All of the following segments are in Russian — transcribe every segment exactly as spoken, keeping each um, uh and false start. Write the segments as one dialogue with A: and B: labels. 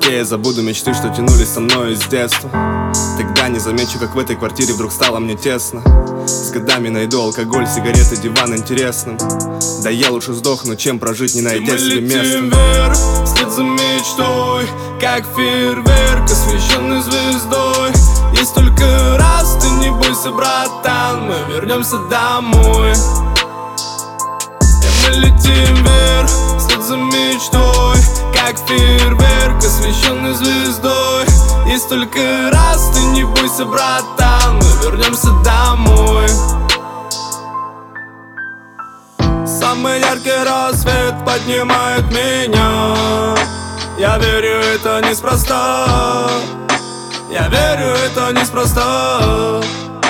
A: детей, я забуду мечты, что тянулись со мной с детства. Тогда не замечу, как в этой квартире вдруг стало мне тесно. С годами найду алкоголь, сигареты, диван интересным. Да я лучше сдохну, чем прожить, не найдя себе места.
B: Мы летим вверх, вслед за мечтой, как фейерверк, освещенный звездой. Есть только раз, ты не бойся, братан, мы вернемся домой. И мы летим вверх, вслед за мечтой, как фейерверк, освещенный звездой. Есть только раз, ты не бойся, братан, мы вернемся домой. Самый яркий рассвет поднимает меня. Я верю, это неспроста. Я верю, это неспроста.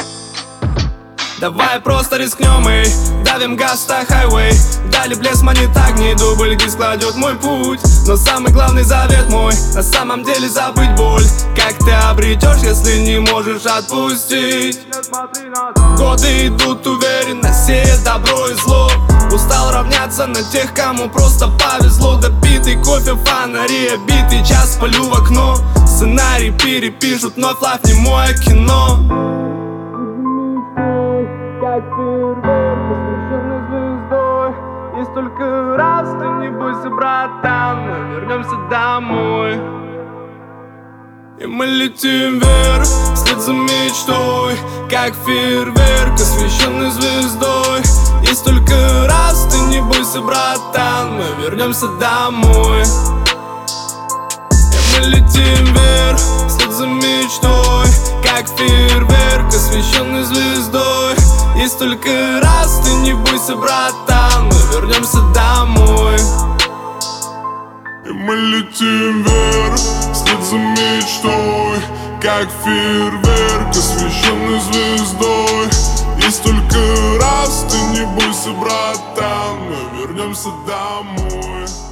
B: Давай просто рискнем и давим газ на хайвей. Дали блеск, манит огни, дубль диск кладет мой путь. Но самый главный завет мой, на самом деле забыть боль. Как ты обретешь, если не можешь отпустить? Годы идут уверенно, сея добро и зло. Устал равняться на тех, кому просто повезло. Допитый кофе, фонари, битый час, полю в окно. Сценарий перепишут, вновь лайф не мое кино. Как фейерверк, освещенный звездой. Есть только раз, ты не бойся, братан, мы вернемся домой. И мы летим вверх, вслед за мечтой, как фейерверк, освещенный звездой. Есть только раз, ты не бойся, братан, мы вернемся домой. И мы летим вверх, вслед за мечтой, как фейерверк, освещенный звездой. Есть только раз, ты не бойся, братан, мы вернемся домой.
C: И мы летим вверх, вслед за мечтой, как фейерверк, освещенный звездой. Есть только раз, ты не бойся, братан, мы вернемся домой.